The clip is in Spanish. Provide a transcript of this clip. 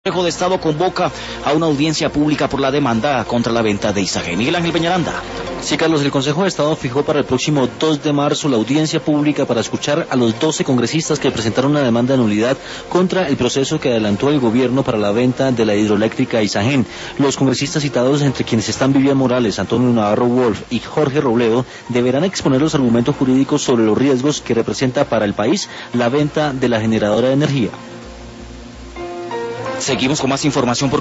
El Consejo de Estado convoca a una audiencia pública por la demanda contra la venta de Isagen. Miguel Ángel Peñaranda. Sí, Carlos, el Consejo de Estado fijó para el próximo 2 de marzo la audiencia pública para escuchar a los 12 congresistas que presentaron una demanda de nulidad contra el proceso que adelantó el gobierno para la venta de la hidroeléctrica Isagen. Los congresistas citados, entre quienes están Vivian Morales, Antonio Navarro Wolf y Jorge Robledo, deberán exponer los argumentos jurídicos sobre los riesgos que representa para el país la venta de la generadora de energía. Seguimos con más información por